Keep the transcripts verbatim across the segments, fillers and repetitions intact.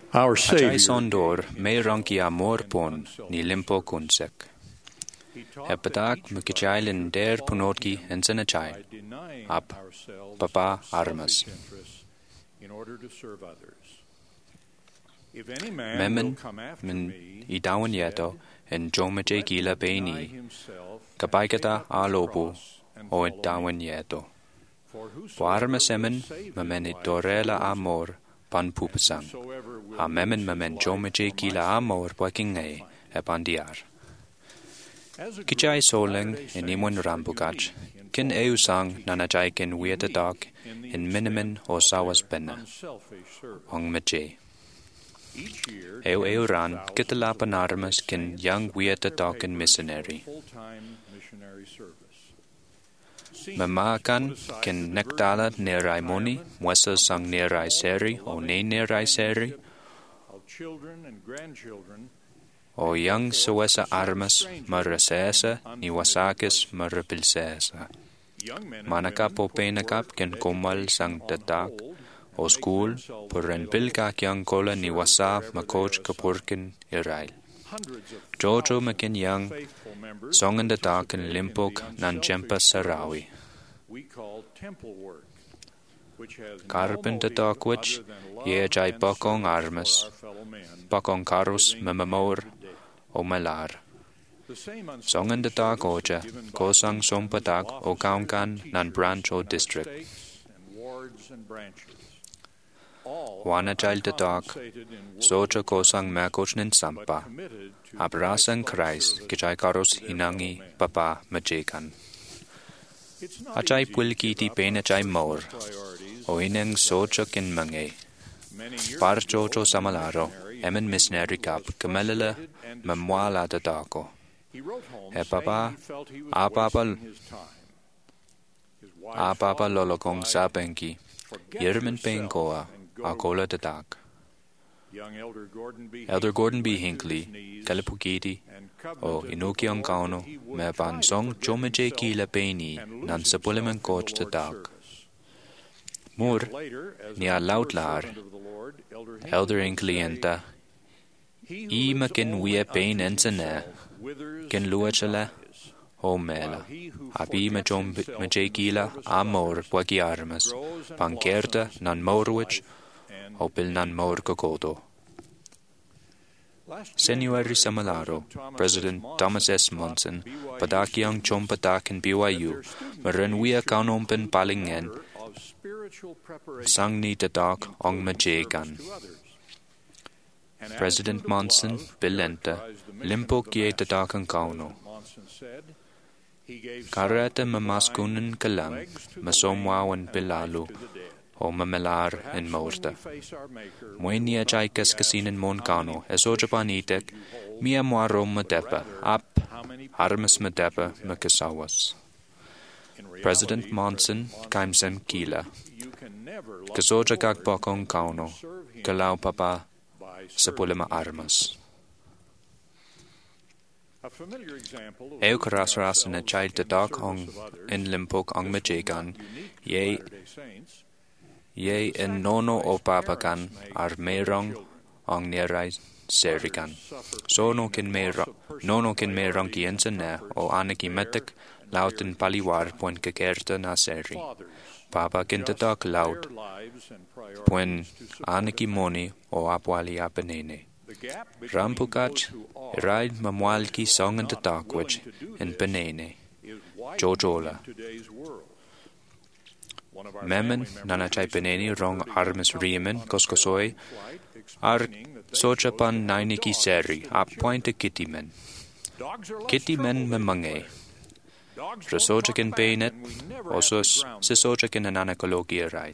Our Ajay Savior sondor me ranki amor pon ni limpo kunsek. Hepadak mukijailen der punotki en senachai. Ab papa armas. Memmen min idawan yeto en jomaje gila beini. Kabaigata alobu o idawan yeto. Warmas emen memen idorela amor pan pupasang. Ha memmen memen jomaje gila amor wakingay e bandiar. Kijay soling in imon rambugach, kin eusang nanajay kin weirda dog in minimin o sawas benna. Ong maje. Eu eu ran kitalapan armas kin young weirda dog in missionary. Mamakan kin nekdala nerai moni, mwesa sang nerai seri o ne nerai seri. O young suesa armas marasesa ni wasakis marapilsesa. Manakap o penakap ken komal sang tatak o school puren pilkak young kola ni wasaf makoj kapurkin irail. Jojo makin young songan tatak en limpok nan jempa sarawi. Karpen tatak which ye jai bakong armas bakong karus memamor o malar. Songan de dag oja, kosang sompadag o kaungan nan branch o district. Wana jail de dag, soja kosang makoch nin sampa. Abrasang krais, kijay karos hinangi papa majekan. Ajay pulkiti pena jay maur, o ineng soja kin mange. Par jojo samalaro, emen missionary kap, kamelala mamwala de dago. He papa, a papa, a papa lolokong sa benki, yermen pengoa, a kola de dag. Elder Gordon B. Hinckley, Kalipukiti, o Inukiang Kauno, me bansong jomaje kila beni, nan sapuliman coach de dag. Moor, ni a lautlar, Elder Hinckley enta, I makin wie pain ensene, ken luachele, o mela, abi ma jom maje gila amor wagi armas, pankerta nan morwich, o bil nan mor kokodo. Senuary Samalaro, President Thomas S. Monson, padakiang chom padakin B Y U, marenwia kaunompen palingen, sangni tadak ong majegan. President Monson, Bilenta, limpo kie tadak ang kauno. Karata mamaskunan kalang, masomwawan pilalu, o mamelar en morta. Muenia jai kaskasinen mon kano, eso japanitek, mia muarom madepa, ap, armas madepa makasawas. President Monson, kaimsen kila. Kasoja kakbokong kauno, kalau papa, sapulima armas. Eu karasras na child the dog ong in limpok ong majegan, ye ye en nono o papakan ar merong ong nerai serigan. Sono kin merong nono kin merong kiensen ne o anaki metek lauten paliwar puen kekerta na seri. Papa kin the dog laut puen anaki moni o apwali apenene. Rampukach, ride mamwalki song and the darkwich in Penene, Jojola. Memmen, nanachai Penene rong armas riemen, koskosoi, ar sojapan nainiki seri, ap pointe kittimen. Kittimen memange. Resojakin peinet, osos, sisojakin ananakologia rail.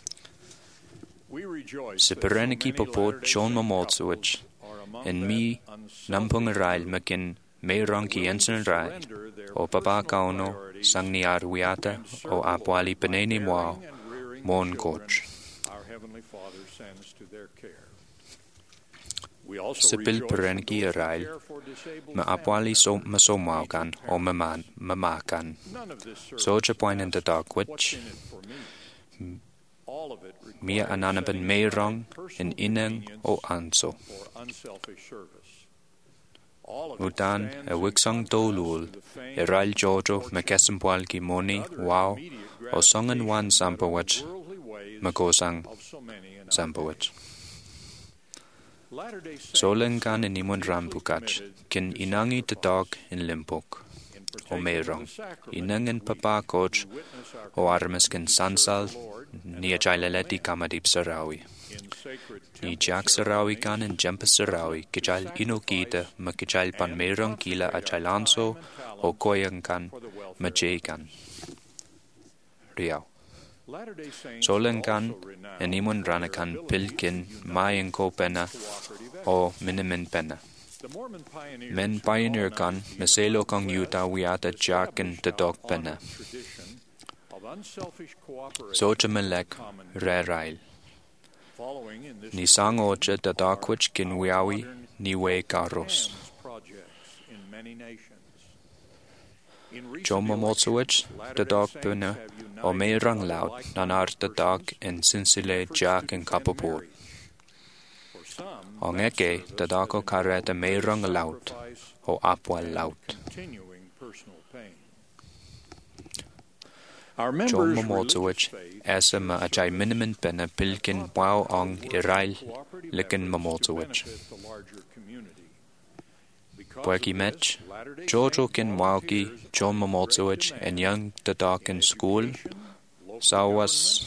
Sipereniki popot John Mamolsowich, en mi nampung rail makin me ranki ensen rail, o papa kauno sangni arwiata o apwali peneni mwao, mon coach. Sipil pereniki rail, ma apwali so masomaukan o mamakan. So japoin in the dark which Mia ananaban meirong in inang o anso. Udan a wiksang dolul, irail jojo makesambwal ki moni wow, o songan wan sampawach, magosang sampawach. Solengan in imun rambukach, kin inangi the dog in limpok, o meirong, inangan papakoch, o armas kin sansal, ni ajaileleti kamadip sarawi. Ni Jack Sarawi kan in Jempa Sarawi, Kijal Inokita, Makijal Pan Meirong Kila Ajalanso, o Koyang kan, Majay kan. Riau. Solen kan, Enimun Ranakan Pilkin, Mayan Ko Penna, o Minimin Penna. Men Pioneer kan, Meselo Kong Yuta Wiata Jack and the Dog Penna. Soja Melek, Rerail. Ni sang ocha da dakwich kin wiawi ni we garos. Joma motsowich da dog buna o me rang laut nanar da dog in sinsile jack in kapopor. Ong eke da dog o kareta me rang laut o apwal laut. John Mamoltowich, esa ma ajay minimin pena pilkin wow ong irail likin Mamoltowich. Puerki mech, Jojo kin wauki John Mamoltowich en young the dog in school, sawas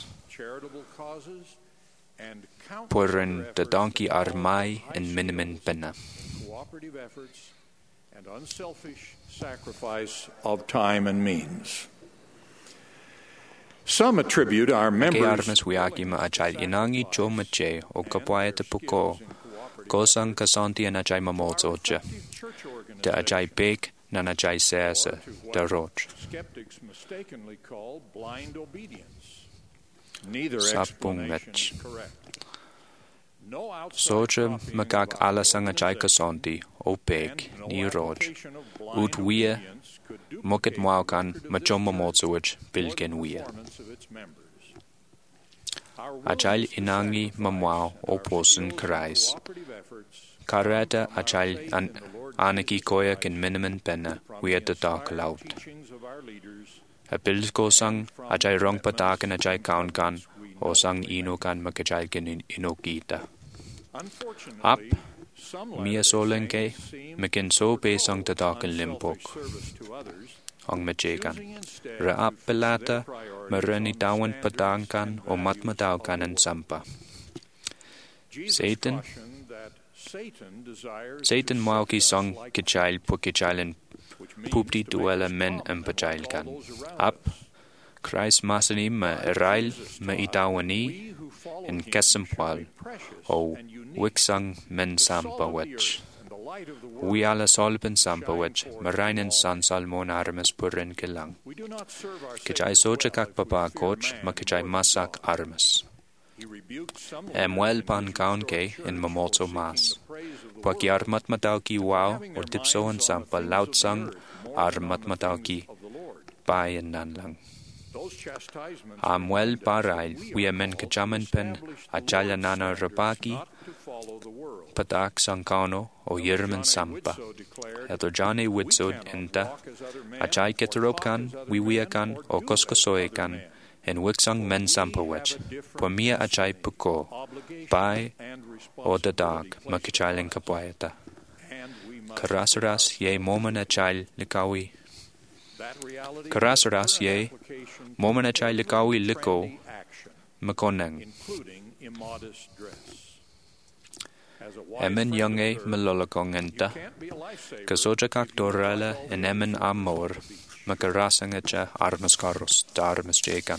puerin the donkey armai en minimin pena. Cooperative efforts and unselfish sacrifice of time and means. Some attribute our members Ke armas wiaki ma ajay inangi jo mache o kapwaya te puko kosang kasanti an ajay mamoltoja de ajay big nan ajay sesa de roch. Skeptics mistakenly call blind obedience. Neither Sapung explanation is correct. No Soja magak alasang ajay kasanti o big ni roch ut wia Mokit Mwaukan, Machoma Motsowich, Bilgen Wia. Ajal Inangi Mamwao, Oposen Karais. Karata Ajal an Anaki Koyak in Miniman Penna, Wia the Dark Loud. A Bilgo sang, Ajay Rong Patak and Ajay Kaunkan, O sang Inokan Makajalkin Inokita. Up. Mia solenke, mekin so be sang the dark in limpok. Ong majegan. Ra ap pelata, marani dawan padankan o matmadaukan and sampa. Satan. Satan mauki song kichail pukichailin pupti duela men and pajailkan. Up. Christ masani ma erail ma idawani in kesampwal o wiksang men sampawech. We ala solben sampawech, marinen san salmon armas purin kilang. Kijay soja kak papa coach, ma kijay masak armas. Emwel pan kaunke in mamolto mas. Paki armat matauki wow or dipso and sampa laut sang armat matauki bayan nanlang. Amwel parail, we men kajaman pen, ajala nana rabaki, patak sankano, o yerman sampa. Edojane widsod enta, ajay keteropkan, wiwiakan, o koskosoekan, en wiksang men sampawech, po mia ajay puko, bai, o the dog, makichaling kapwayata. Karasaras ye moman ajay likawi. Karasaras ye, moman ajay likawi liko, makonang. Emen yange melolokong enta, kasoja kaktorala en emen amor, makarasangacha armas karos da armas jegan.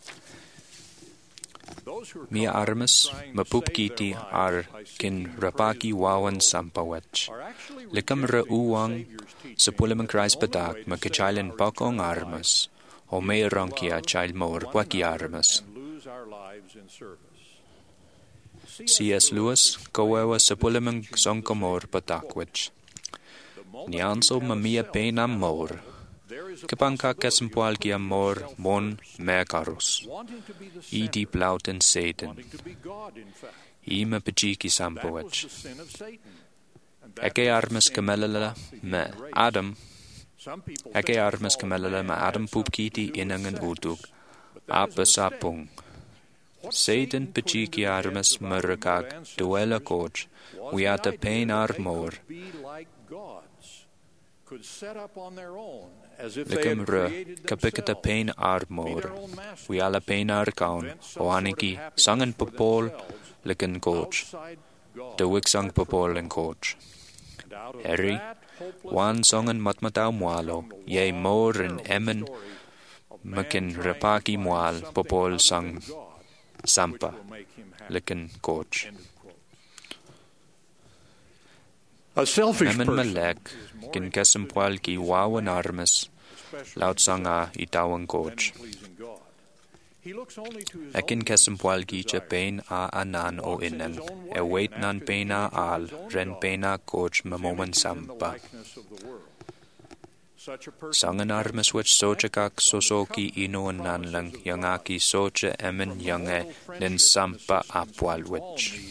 Mia armas, mapupkiti ar kin rapaki wawan sampawech. Likam ra uwang, sa pulamang krais padak, makachailan bakong armas, o may rangkia chail mor waki armas. C S Lewis, kawawa sa pulamang songkomor patakwech. Nianso mamia penam mor, Kabanka kesempualgia mor mon megarus. Idi blauten Satan. Ima pejiki sampoech. Ege armes gemelele me Adam. Ege armes gemelele me Adam pupkiti inangen uduk. Apesapung. Satan pejiki armes meragag duela goj. We are the pain armor. Licum re, capicata pain armor. We are the pain argaun, o anigi, sangen popol, licen goj. De wixang popol en goj. Harry, wan sangen matmatau mualo, ye mor en emmen, mekin repaki mual, popol sang sampa, licen goj. A selfish Memmen person melek, kin kesempualgi wawan armes, laut sanga I dawan goj. Ekin kesempualgi je pain a anan o innen, e wait nan paina al, ren paina goj me moment sampa. Sangen armes which sojagak sosoki ino nan lang, yangaki soja emmen yange, nin sampa apwal which.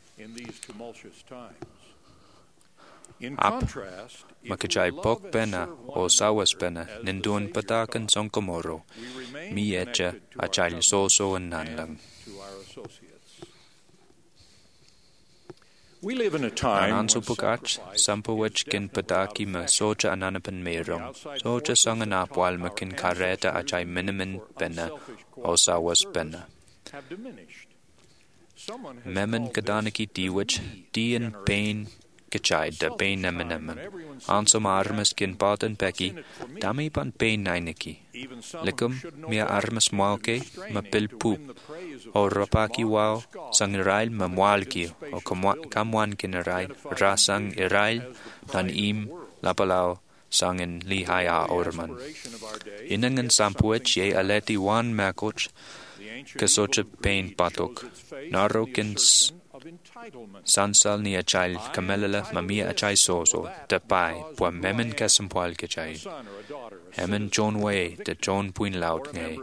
Ap, makajai pok bena o sawas bena nindun patakan songkomoro, mi eche achal soso en nanlang. We live in a time Anan when supukach, sampawech kin pataki me soja ananapan merong, soja sangan apwal me kin kareta achai minimin bena o sawas bena. have diminished. Memmen kadaniki diwich, dien pain Gechai de pain nemen nemen. Ansom armes kin baden peki, dami ban pain neiniki. Licum mia armes mwalke, ma pil poop. O rapaki wao, sang irail ma mwalki, o kamwan kin irail, ra sang irail, nan im, lapalao, sang in lihaya orman. Inangan sampuech ye aleti wan makoch, kasoche pain patok. Narokins Sansal ni achai kamelele mamia achai soso, de pai, pua memmen kesempual gechai. Hemmen John Way, de John puin laut ngay.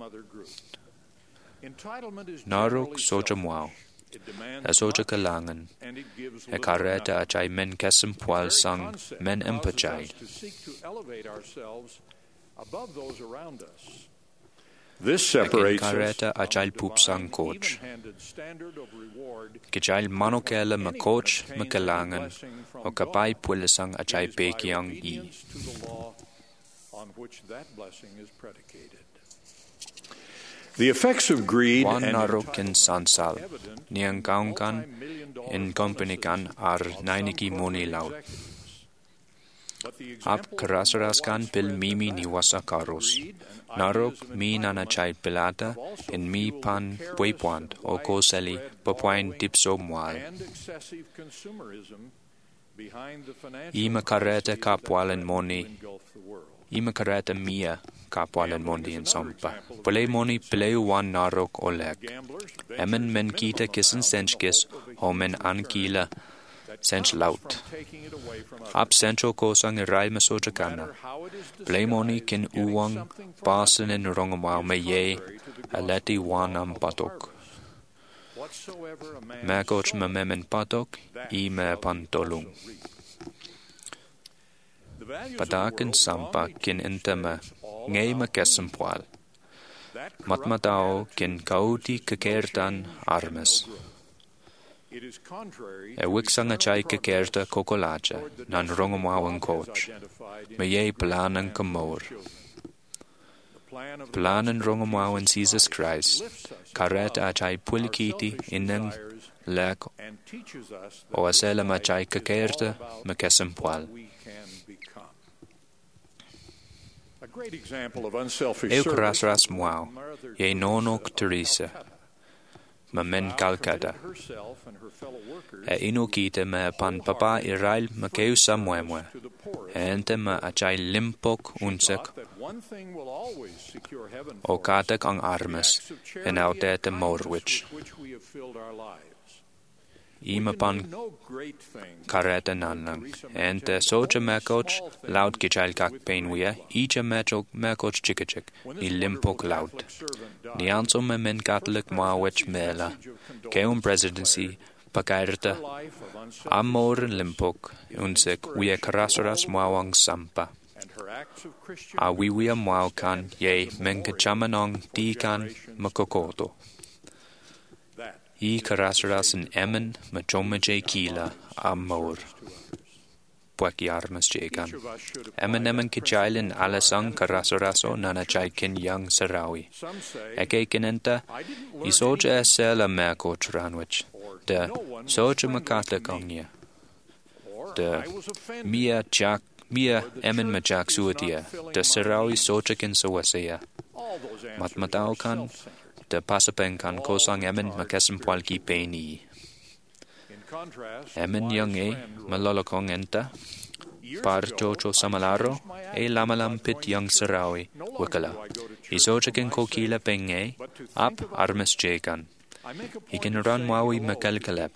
Naruk soja muau, e soja kalangan, e kareta achai men kesempual sang men empachai. This separates kareta us achai pup sang coach. Gechai manokele me coach me kalangan, o kapai puile sang achai pekiang I. on which that blessing is predicated. The effects of greed Wan and naruk in sansal, niang kaungan in company kan ar nainiki moni laut. Ap karasaraskan pil mimi ni wasa karos. Naruk mi nanachai pilata in mi pan puipuant o koseli papuain dipso mual. Ima kareta kapwalen moni. Ima kareta mia kapwalen moni in sompa. Pule moni pileu wan naruk oleg. Emen men kita kissen senchkis homen ankila sench laut. Ab sencho kosang irai masoja kana. Blamoni kin uwang basen in rongomau me ye aleti wanam patok. Makoch me memen patok I me pantolung. Padakin sampa kin intema ngay me kesempual. Matmatao kin kauti kekertan armes. E wiksang achai kekerta kokolacha nan rongomawan coach. Me ye planen kamor. Planen rongomawan Jesus Christ. Karet achai pulikiti inang lek o asela achai kekerta me kesempual. Eukrasras muau, ye nonok Teresa. Ma men Calcutta. E inukite me pan papa irail me keu samuemwe. E ente me achai limpok unsek. O katek ang armes. En autete morwich. Ima pan kareta nanlang, and the soja mekoch loud kichal kak painwea, each a mecho mekoch chickachik, ni limpok loud. Ni anso me men Catholic mawech mela, keum presidency, pakairta, amor limpok, unsek wea karasaras mawang sampa. A wiwia mwaw kan, ye menkachamanong di kan makokoto. I karasaras in emmen machomaje kila amor. Pueki armas jegan. Emmen emmen kijailin alasang karasaraso nanachaikin yang sarawi. Eke kinenta, I soja esela meko tranwich. De soja makatla kongnia. De mia jack Mia emmen majak suadia, de sarawi soja kin sawasaya. Matmatao kan, de pasapen kan kosang emmen makesem pualki peini. Emmen yang e, malolokong enta, par jojo samalaro, e lamalam pit yang sarawi, wikala. I soja kin kokila penge, ap armes jekan. I kin ran mawi makalkalep.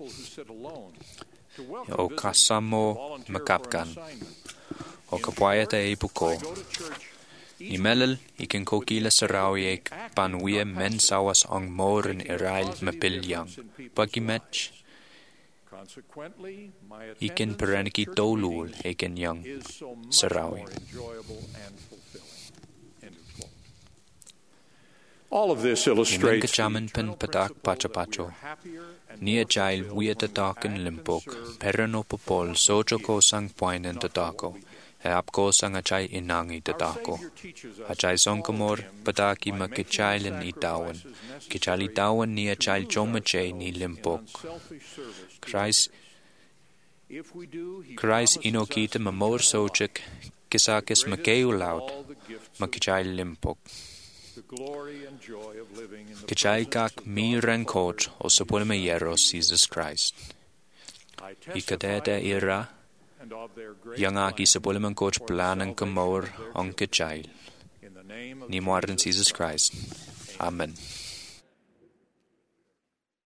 O kasamo makapkan. O kapwayata e buko. Ni melel, ikin kokila sarawi ek panwie men sawas ang mor in irail mapil yang. Pagi match, ikin pereniki dolul ekin yang sarawi. All of this illustrates Chaman pen patak pachapacho. Nia jail wieta taken limpok. Perano popol sojo ko sang point in tatako. E apko sang achai inangi tatako. Achai songkamor pataki ma kichailin itawan. Kichali tawan nia chail chomache ni limpok. Christ Christ inokita mamor sojik kisakis makeu laut makichail limpok. Kichai kak mi renkoj o sapulme yeros Jesus Christ. Ikadete ira Yangaki sapulman coach planen kamor on kichail. Ni moarden Jesus Christ. Amen.